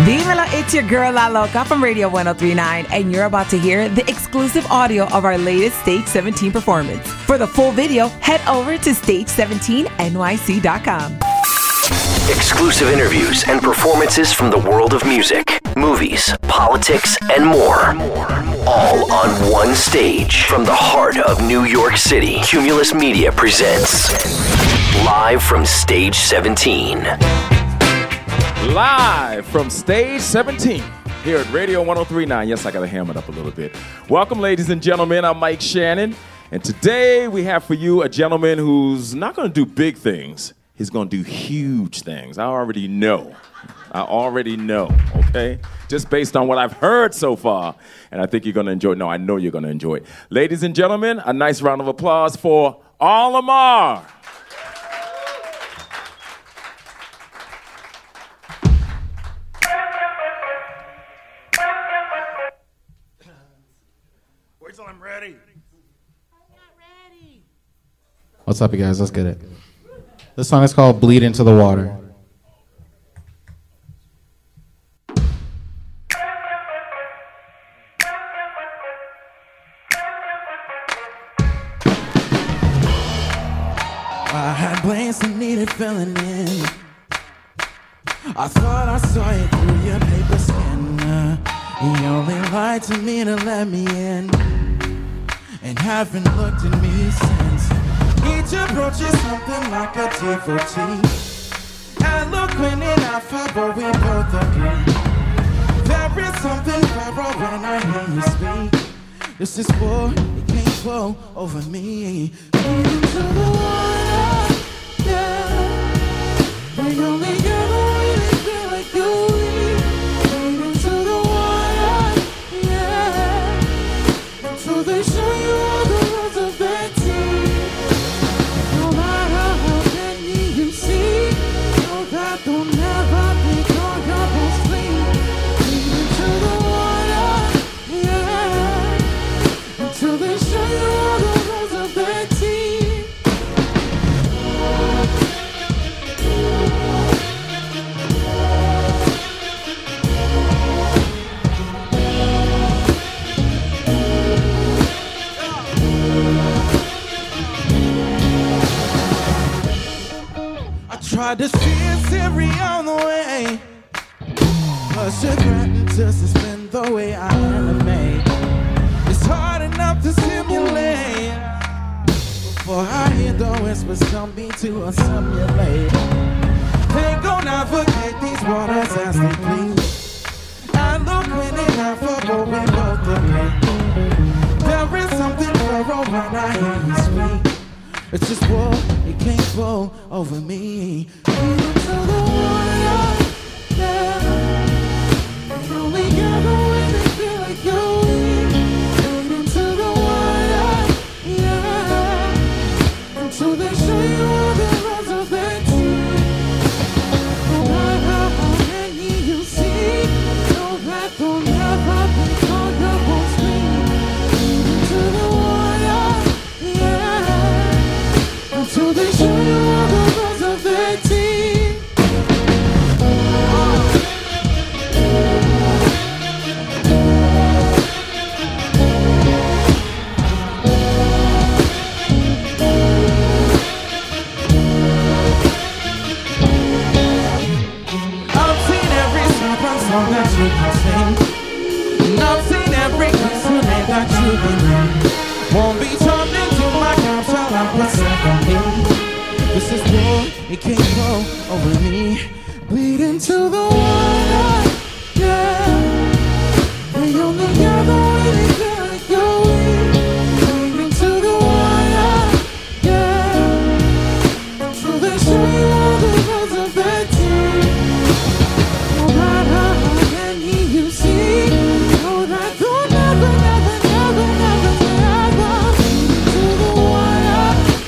Dímelo, it's your girl La Loca from Radio 103.9, and you're about to hear the exclusive audio of our latest Stage 17 performance. For the full video, head over to stage17nyc.com. Exclusive interviews and performances from the world of music, movies, politics, and more. All on one stage from the heart of New York City. Cumulus Media presents Live from Stage 17. Live from Stage 17 here at Radio 103.9. Yes, I got to ham it up a little bit. Welcome, ladies and gentlemen. I'm Mike Shannon. And today we have for you a gentleman who's not going to do big things. He's going to do huge things. I already know, okay? Just based on what I've heard so far. And I think you're going to enjoy it. No, I know you're going to enjoy it. Ladies and gentlemen, a nice round of applause for Al Lamar. Wait till I'm ready. What's up, you guys? Let's get it. This song is called Bleed Into the Water. I had blanks that needed filling in. I thought I saw it through your paper skin. You only lied to me to let me in, and haven't looked at me since. Each approach is something like a T for T. Eloquent enough, but we both agree. There is something thorough when I hear you speak. This is war, it can't flow over me. Bleed into the water, yeah. We only get really feel like you leave. Bleed into the water, yeah. Until they show you all the rules of their team. No matter how many you see, know that they'll never be on your own sleep. Bleed into the water, yeah. Until they show you all the rules of their team. I tried to steer Siri on the way, but she threatened to suspend the way I animate. It's hard enough to simulate before I hear the whispers tell me to assimilate. They gon' navigate these waters as they please. I look when they have a but we both agree. There is something thorough when I hear you speak. It's just war, it can't flow over me. Bleed into the water, yeah. We only gather when they feel like you leave. Bleed into the water, yeah. Until they show you all the rules of their team. No matter how many you see, know that they'll never be on your own screen. Bleed into the water, yeah. Until they show you all the rules of their team. I've seen every song that you can sing, and I've seen every Christmas name that you can name. Won't be turned into my capsule, I'm on me. This is war, it can't flow over me. Bleed into the water, yeah. We only gather when they feel like you leave. Bleed into the water, yeah. Until they show you all the rules of their team. No matter how many you see, know that they'll never, never, never, never, never. Bleed into the water,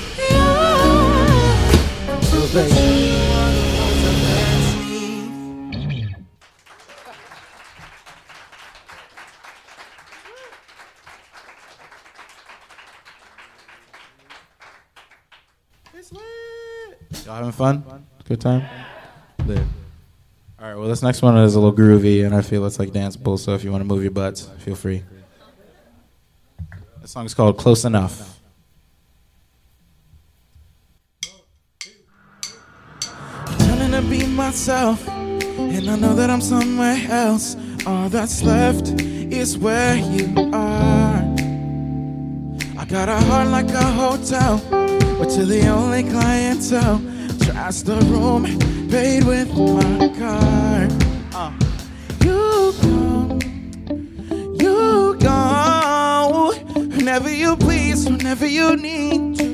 yeah. Until they show you all the rules of their team. Y'all having fun? Good time? Lit. All right, well, this next one is a little groovy, and I feel it's like danceable, so if you want to move your butts, feel free. The song is called Close Enough. Turning to be myself, and I know that I'm somewhere else. All that's left is where you are. I got a heart like a hotel, but you're the only clientele. Trash the room, paid with my card. You go, whenever you please, whenever you need to.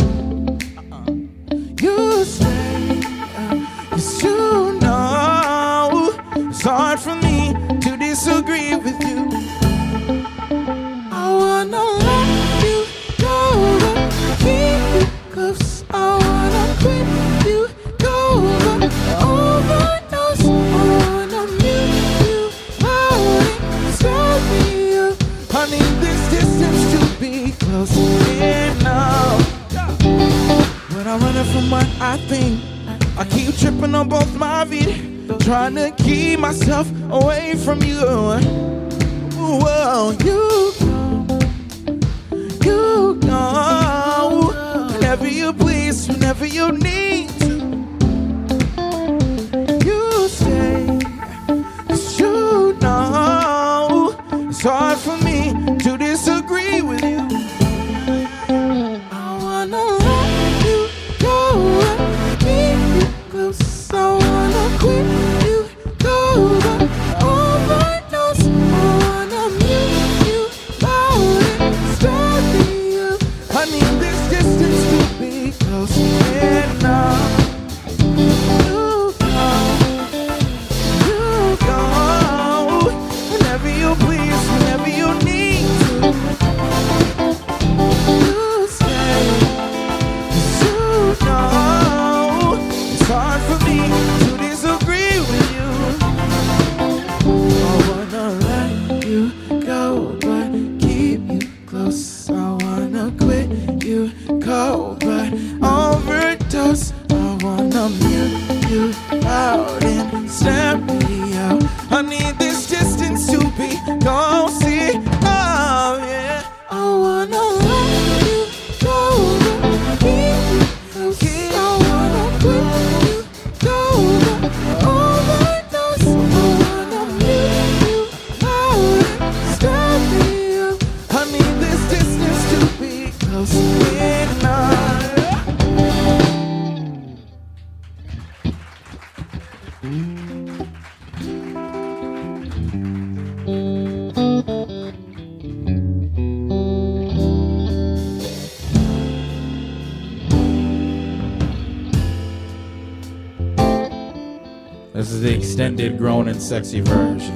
You stay, 'cause you know it's hard for me to disagree with you. I wanna let you go, keep you close. I wanna quit you, go, overdose. I wanna mute you out and stop you. I need this distance to be close enough. When I'm running from what I think, I keep tripping on both my feet, trying to keep myself away from you. Whoa, you go, whenever you please, whenever you need to. You stay, 'cause you know it's hard for me to disagree with you. I wanna let you go, keep you close. I wanna quit you, go, overdose. I wanna mute you out and stop you. I need this distance to be close enough. You go, whenever you please, whenever you need to. You stay, 'cause you know it's hard for me to disagree with you. I wanna let you go, but keep you close. I wanna quit you cold, but overdose. I wanna mute you out and snap me out. I need this distance to be close enough, yeah. I wanna let you go, but keep you close. I wanna quit you, go, but overdose. I wanna mute you out and stop you. I need this distance to be close enough. This is the extended, grown, and sexy version.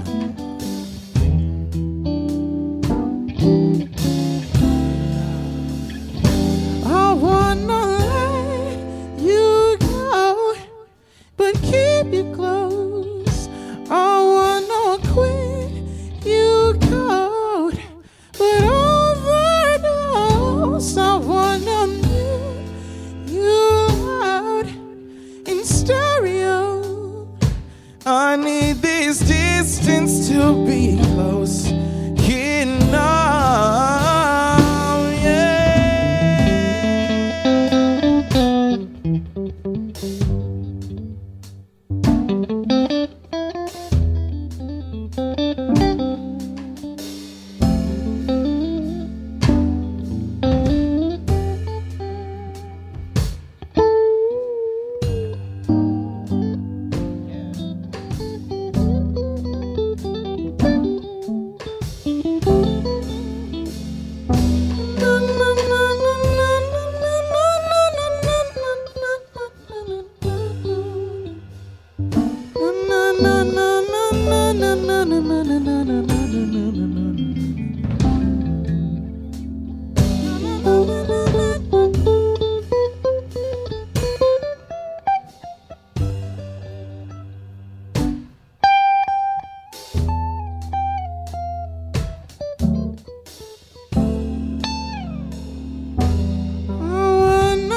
I wanna let you go, but keep you close. I wanna quit you cold, but overdose. I wanna mute you out in stereo. I need this distance to be close enough, yeah.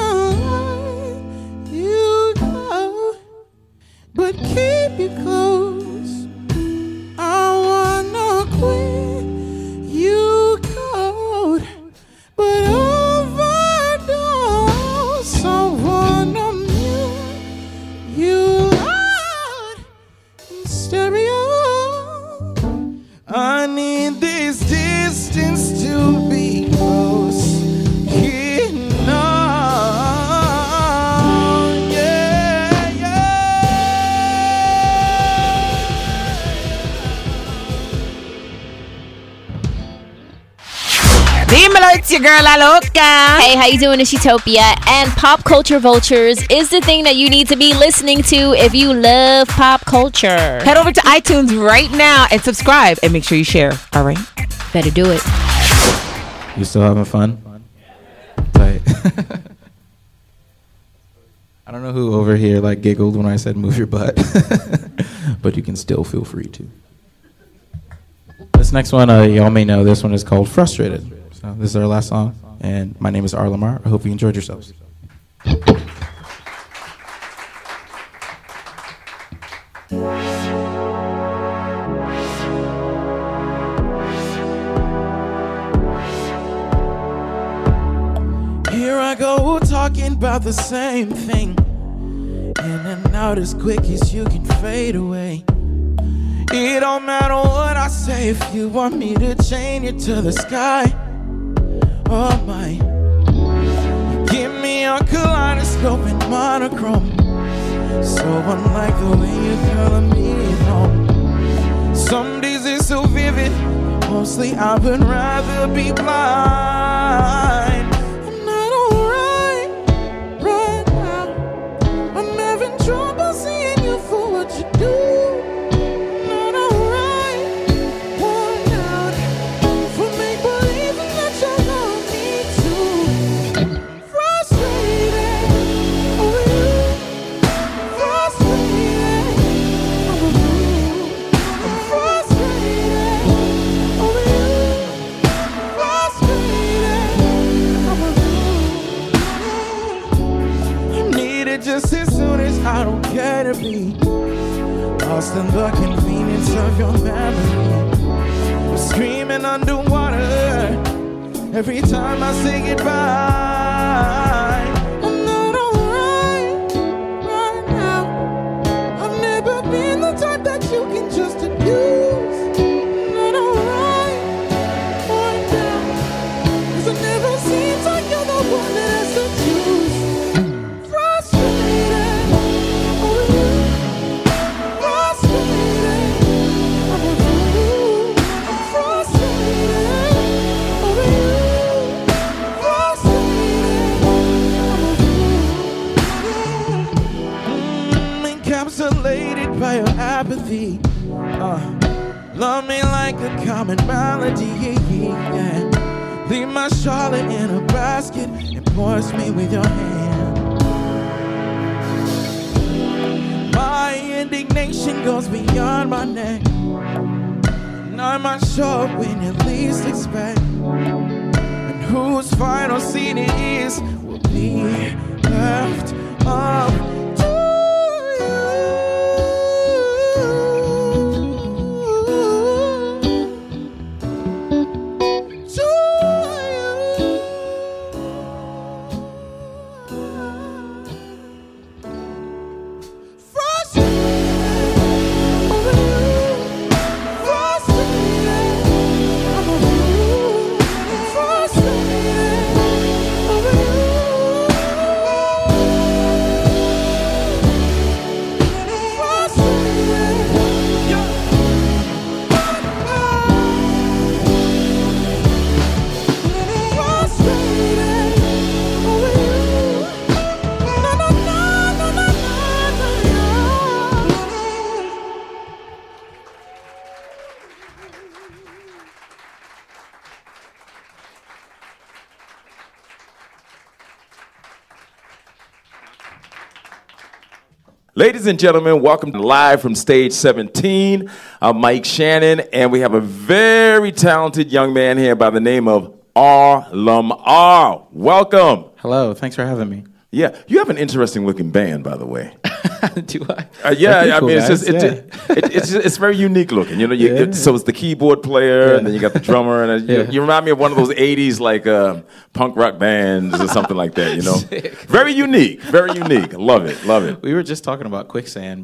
But keep you close. stereo. I need this distance to be close. Dímelo, it's your girl La Loca. Hey, how you doing? It's Utopia. And Pop Culture Vultures is the thing that you need to be listening to if you love pop culture. Head over to iTunes right now and subscribe and make sure you share. All right? Better do it. You still having fun? Tight. I don't know who over here like giggled when I said move your butt, but you can still feel free to. This next one, y'all may know. This one is called Frustrated. So this is our last song, and my name is R. Lamar. I hope you enjoyed yourselves. Here I go talking about the same thing, in and out as quick as you can fade away. It don't matter what I say if you want me to chain you to the sky. Oh my, give me your kaleidoscope and monochrome, so unlike the way you color me at home. Some days it's so vivid, mostly I would rather be blind. I'm not alright right now. I'm having trouble seeing you for what you do. Just as soon as I don't care to be lost in the convenience of your memory. I'm screaming underwater every time I say goodbye. I'm not alright right now. I've never been the type that you can just abuse. I'm not alright right now, 'cause it never seems like you're the one that has to choose. Encapsulated by your apathy, love me like a common malady, yeah. Leave my Charlotte in a basket and force me with your hand. My indignation goes beyond my neck, and I'm not sure when you least expect, and whose final scene it is will be left up. Ladies and gentlemen, welcome live from Stage 17. I'm Mike Shannon, and we have a very talented young man here by the name of R. Lamar. Welcome. Hello, thanks for having me. Yeah, you have an interesting looking band, by the way. Do I? Yeah, I cool, mean, guys. it's just very unique looking. You know, so it's the keyboard player, and then you got the drummer, and you remind me of one of those '80s like punk rock bands or something like that. You know, very unique, very unique. Love it, love it. We were just talking about Quicksand back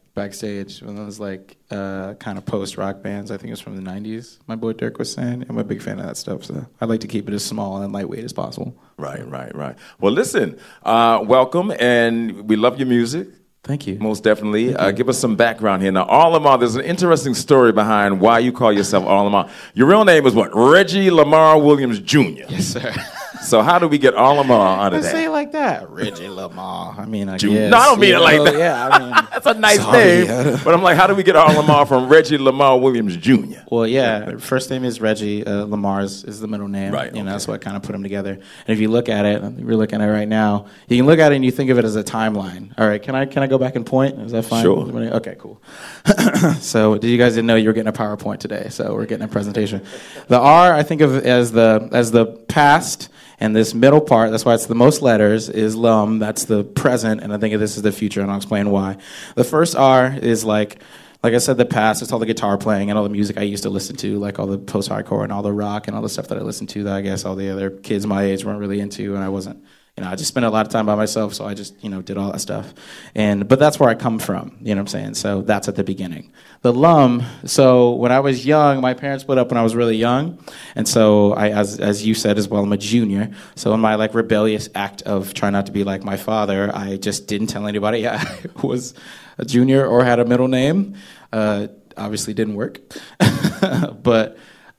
backstage when it was like kind of post-rock bands. I think it was from the 90s, my boy Dirk was saying. I'm a big fan of that stuff, so I like to keep it as small and lightweight as possible. Right. Well, listen, welcome, and we love your music. Thank you. Most definitely. Give us some background here. Now, All Lamar, there's an interesting story behind why you call yourself All Lamar. Your real name is what? Reggie Lamar Williams Jr. Yes, sir. So how do we get All Lamar out of that? Say it like that. Reggie Lamar. I mean, I guess. No, I don't mean it like that. Yeah, I mean. That's a nice name. But I'm like, how do we get All Lamar from Reggie Lamar Williams Jr.? Well, yeah, first name is Reggie. Lamar is the middle name. Right. You know, that's what kind of put them together. And if you look at it, we're looking at it right now, you can look at it and you think of it as a timeline. All right, can I go back and point? Is that fine? Sure. Okay, cool. So you guys didn't know you were getting a PowerPoint today, so we're getting a presentation. The R I think of as the past. And this middle part, that's why it's the most letters, is lum. That's the present, and I think of this as the future, and I'll explain why. The first R is like I said, the past. It's all the guitar playing and all the music I used to listen to, like all the post-hardcore and all the rock and all the stuff that I listened to that I guess all the other kids my age weren't really into, and I wasn't. I just spent a lot of time by myself, so I just, did all that stuff. But that's where I come from, you know what I'm saying? So that's at the beginning. The lum, so when I was young, my parents split up when I was really young. And so I, as you said as well, I'm a junior. So in my rebellious act of trying not to be like my father, I just didn't tell anybody I was a junior or had a middle name. Obviously didn't work. But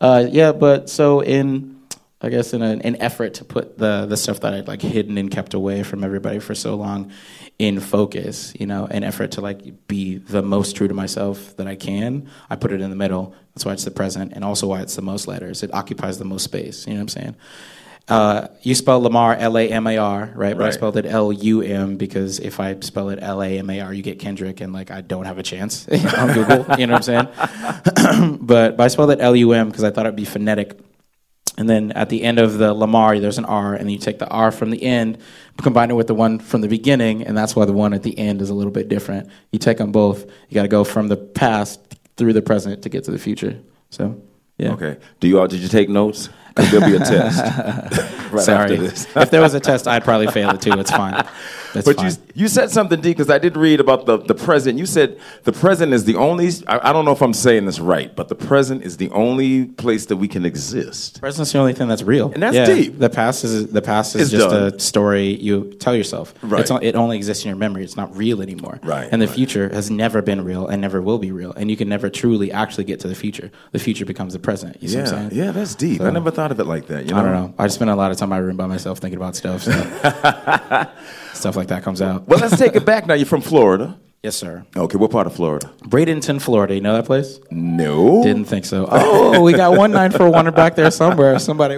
so in an effort to put the stuff that I'd hidden and kept away from everybody for so long in focus, an effort to be the most true to myself that I can, I put it in the middle. That's why it's the present, and also why it's the most letters. It occupies the most space, you know what I'm saying? You spell Lamar Lamar, right? But I spelled it Lum because if I spell it Lamar, you get Kendrick, and I don't have a chance on Google, you know what I'm saying? But I spelled it Lum because I thought it'd be phonetic. And then at the end of the Lamar, there's an R, and then you take the R from the end, combine it with the one from the beginning, and that's why the one at the end is a little bit different. You take them both. You got to go from the past through the present to get to the future. So, yeah. Okay. Did you take notes? Because there'll be a test right Sorry. after this. If there was a test, I'd probably fail it too. It's fine. That's fine. You said something, D, because I did read about the present. You said the present is the only, I don't know if I'm saying this right, but the present is the only place that we can exist. Present's the only thing that's real. And that's deep. The past is just done. a story you tell yourself. Right. It only exists in your memory. It's not real anymore. Right. And the future has never been real and never will be real. And you can never truly actually get to the future. The future becomes the present. You see what I'm saying? Yeah, that's deep. So, I never thought of it like that. I don't know. I just spend a lot of time in my room by myself thinking about stuff. So stuff like that comes out. Well, let's take it back now. You're from Florida. Yes, sir. Okay, what part of Florida? Bradenton, Florida. You know that place? No. Didn't think so. Oh, we got 194 back there somewhere. Somebody.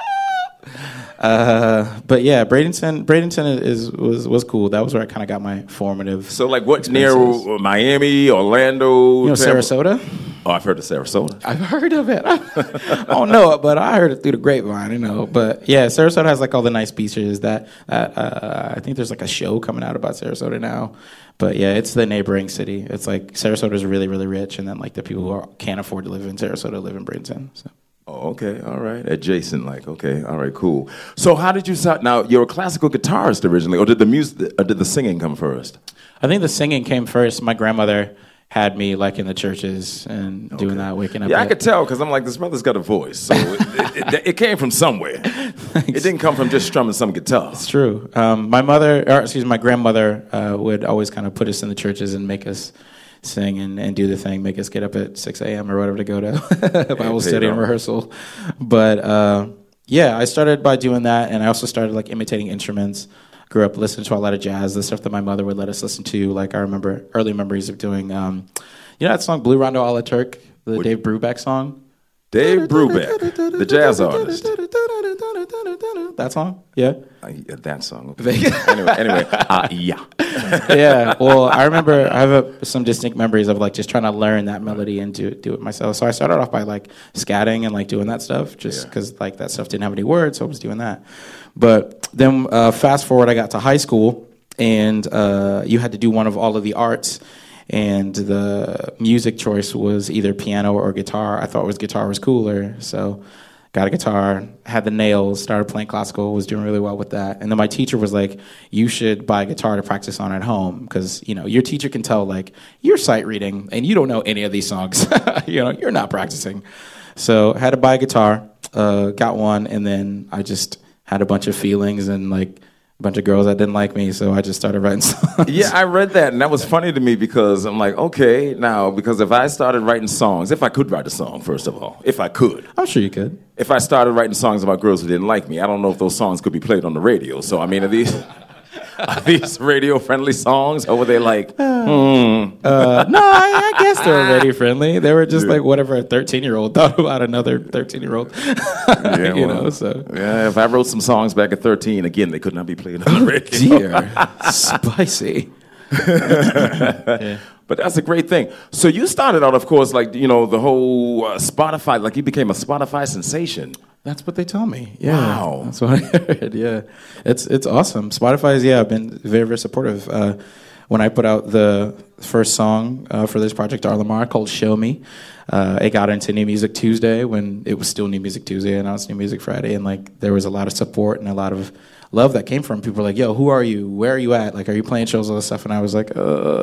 But yeah, Bradenton was cool. That was where I kind of got my formative. So what's near Miami, Orlando? Sarasota? Oh, I've heard of Sarasota. I've heard of it. I don't know it, but I heard it through the grapevine, But yeah, Sarasota has all the nice beaches. That I think there's a show coming out about Sarasota now. But yeah, it's the neighboring city. It's Sarasota is really, really rich, and then the people who can't afford to live in Sarasota live in Bradenton. So. Oh, okay, all right. Adjacent, okay, all right, cool. So how did you start? Now, you're a classical guitarist originally, or did the singing come first? I think the singing came first. My grandmother had me in the churches and doing that, waking up. Yeah, I could tell because I'm this brother's got a voice. So it came from somewhere. It didn't come from just strumming some guitar. It's true. My grandmother would always kind of put us in the churches and make us sing and do the thing, make us get up at 6 a.m. or whatever to go to Bible study and rehearsal. But I started by doing that, and I also started imitating instruments. Grew up listening to a lot of jazz, the stuff that my mother would let us listen to. I remember early memories of doing, that song Blue Rondo a la Turk, the Dave Brubeck song? Dave Brubeck, the jazz artist. That song? Yeah. That song. Okay. anyway, yeah. Yeah. Well, I remember I have some distinct memories of just trying to learn that melody and do it myself. So I started off by scatting and doing that stuff, just because that stuff didn't have any words, so I was doing that. But then fast forward, I got to high school, and you had to do one of all of the arts. And the music choice was either piano or guitar. I thought guitar was cooler, so got a guitar, had the nails, started playing classical, was doing really well with that. And then my teacher was like, you should buy a guitar to practice on at home because, your teacher can tell, like, you're sight reading and you don't know any of these songs. You're not practicing. So I had to buy a guitar, got one, and then I just had a bunch of feelings and, like, a bunch of girls that didn't like me, so I just started writing songs. Yeah, I read that, and that was funny to me because I'm like, okay, now, because if I started writing songs, if I could write a song, first of all, if I could. I'm sure you could. If I started writing songs about girls who didn't like me, I don't know if those songs could be played on the radio. So, I mean, are these radio-friendly songs, or were they like, No, I guess they were radio-friendly. They were just like whatever a 13-year-old thought about another 13-year-old. Yeah, so. Yeah, if I wrote some songs back at 13, again, they could not be played on the radio. Dear, spicy. Yeah. But that's a great thing. So you started out, of course, like, the whole Spotify, like you became a Spotify sensation. That's what they tell me. Yeah. Wow. That's what I heard. Yeah. It's awesome. Spotify's, I've been very, very supportive. When I put out the first song for this project, Lamar, called Show Me, it got into New Music Tuesday when it was still New Music Tuesday, and now it's New Music Friday, and like there was a lot of support and a lot of love that came from people like, yo, who are you? Where are you at? Like, are you playing shows, all this stuff? And I was like,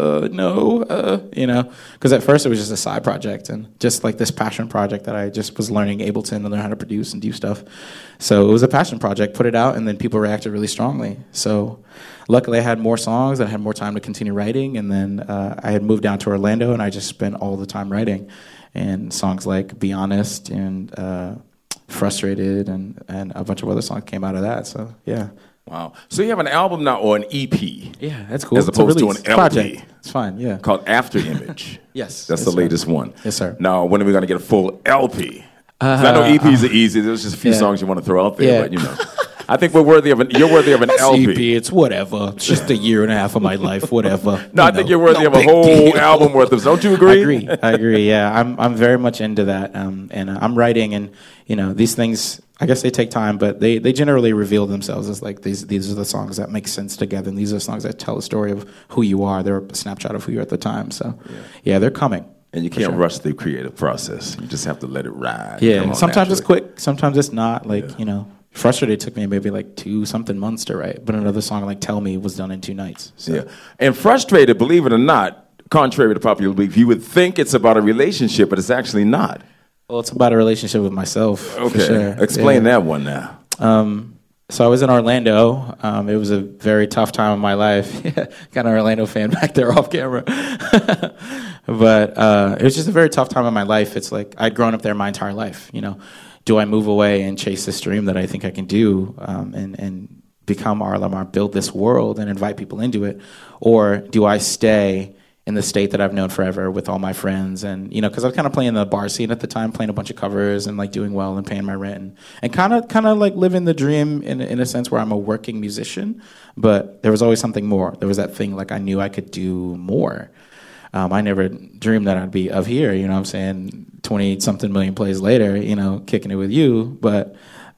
no, because at first it was just a side project and just like this passion project that I just was learning Ableton and learn how to produce and do stuff. So it was a passion project, put it out, and then people reacted really strongly. So luckily I had more songs, I had more time to continue writing, and then I had moved down to Orlando and I just spent all the time writing. And songs like Be Honest and Frustrated and a bunch of other songs came out of that. So yeah. Wow. So you have an album now or an EP? Yeah, that's cool. As opposed to an LP. Project. It's fine. Yeah. Called After Image. Yes. That's the latest one. Yes, sir. Now, when are we going to get a full LP? I know EPs are easy. There's just a few songs you want to throw out there, but I think you're worthy of an LP. EP, it's whatever. It's just a year and a half of my life, whatever. No, I think you're worthy of a whole album worth of. Don't you agree? I agree. Yeah, I'm very much into that. And I'm writing, and these things, I guess they take time, but they generally reveal themselves as like these are the songs that make sense together, and these are the songs that tell a story of who you are. They're a snapshot of who you are at the time. So yeah they're coming. And you can't rush the creative process. You just have to let it ride. Yeah, sometimes it's quick, sometimes it's not. Like, Frustrated took me maybe like 2-something months to write, but another song like Tell Me was done in 2 nights. So. Yeah, and Frustrated, believe it or not, contrary to popular belief, you would think it's about a relationship, but it's actually not. Well, it's about a relationship with myself. Okay, for sure. Explain that one now. So I was in Orlando. It was a very tough time in my life. Got an Orlando fan back there off camera. But it was just a very tough time in my life. It's like I'd grown up there my entire life. Do I move away and chase this dream that I think I can do and become R. Lamar, build this world and invite people into it? Or do I stay in the state that I've known forever with all my friends? And, because I was kind of playing the bar scene at the time, playing a bunch of covers and like doing well and paying my rent and kind of like living the dream in a sense where I'm a working musician, but there was always something more. There was that thing like I knew I could do more. I never dreamed that I'd be up here, what I'm saying, 20-something million plays later, kicking it with you. But,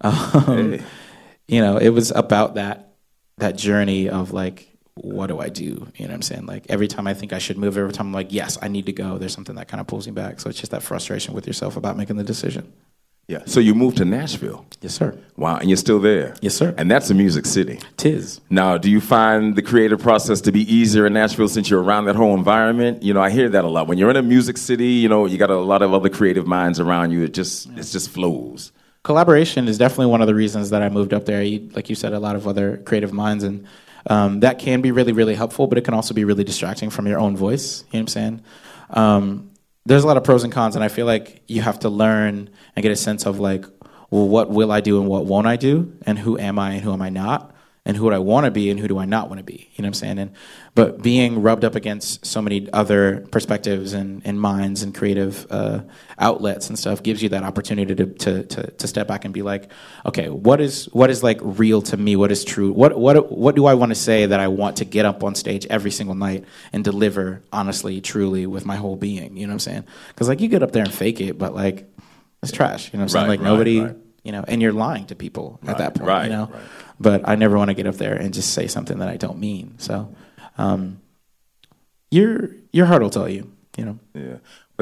it was about that journey of like, what do I do? You know what I'm saying? Like every time I think I should move, every time I'm like, yes, I need to go. There's something that kind of pulls me back. So it's just that frustration with yourself about making the decision. Yeah. So you moved to Nashville. Yes, sir. Wow. And you're still there. Yes, sir. And that's a music city. Tis. Now, do you find the creative process to be easier in Nashville since you're around that whole environment? I hear that a lot. When you're in a music city, you got a lot of other creative minds around you. It just flows. Collaboration is definitely one of the reasons that I moved up there. Like you said, a lot of other creative minds, and that can be really, really helpful, but it can also be really distracting from your own voice. You know what I'm saying? There's a lot of pros and cons, and I feel like you have to learn and get a sense of like, well, what will I do and what won't I do, and who am I and who am I not, and who do I want to be and who do I not want to be. You know what I'm saying? But being rubbed up against so many other perspectives and minds and creative outlets and stuff gives you that opportunity to step back and be like, okay, what is like real to me? What is true? What do I want to say that I want to get up on stage every single night and deliver honestly, truly with my whole being? You know what I'm saying? Because like you get up there and fake it, but like it's trash. You know what I'm saying? Like nobody, and you're lying to people at that point. Right. But I never want to get up there and just say something that I don't mean. So your heart will tell you. Yeah.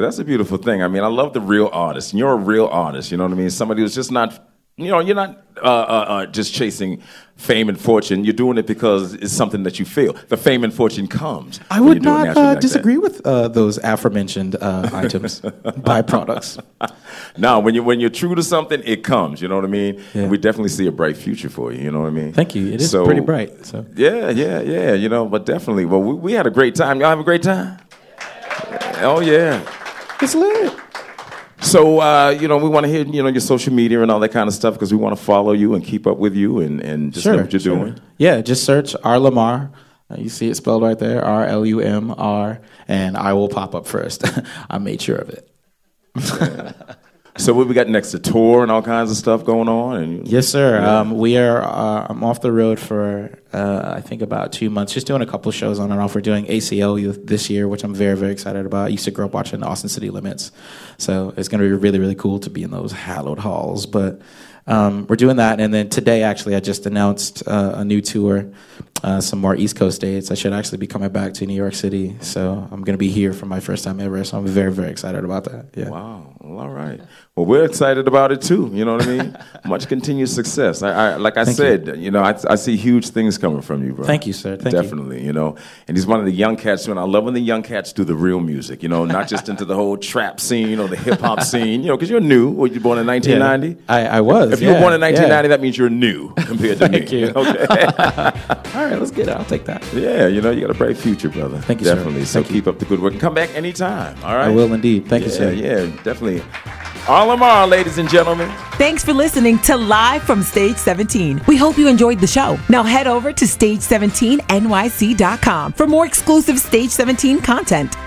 But that's a beautiful thing. I mean, I love the real artist. And you're a real artist, you know what I mean? Somebody who's just not, you're not just chasing fame and fortune. You're doing it because it's something that you feel. The fame and fortune comes. I would not disagree with those aforementioned items, byproducts. No, when you're true to something, it comes. You know what I mean? Yeah. And we definitely see a bright future for you. You know what I mean? Thank you. It is pretty bright. So. Yeah. But definitely. Well, we had a great time. Y'all have a great time? Oh, yeah. It's lit. So, we want to hear, your social media and all that kind of stuff because we want to follow you and keep up with you and just know what you're doing. Yeah, just search R. Lamar. You see it spelled right there, RLUMR, and I will pop up first. I made sure of it. So what we got next? A tour and all kinds of stuff going on? Yes, sir. Yeah. We are. I'm off the road for I think about 2 months, just doing a couple shows on and off. We're doing ACL this year, which I'm very, very excited about. I used to grow up watching Austin City Limits, so it's going to be really, really cool to be in those hallowed halls. But we're doing that, and then today, actually, I just announced a new tour, some more East Coast dates. I should actually be coming back to New York City, so I'm going to be here for my first time ever. So I'm very, very excited about that. Yeah. Wow. Well, all right. Well, we're excited about it too. You know what I mean? Much continued success. I said, I see huge things coming from you, bro. Thank you, sir. Definitely. And he's one of the young cats. I love when the young cats do the real music. Not just into the whole trap scene or the hip hop scene. Because you're new. Were you born in 1990? Yeah, I was. If you were born in 1990, that means you're new compared to me. Thank you. Okay. All right, let's get it. I'll take that. Yeah, you got a bright future, brother. Thank you, definitely. Sir. So keep up the good work and come back anytime. All right. I will indeed. Thank you, sir. Yeah, definitely. R. Lamar, ladies and gentlemen. Thanks for listening to Live from Stage 17. We hope you enjoyed the show. Now head over to Stage17NYC.com for more exclusive Stage 17 content.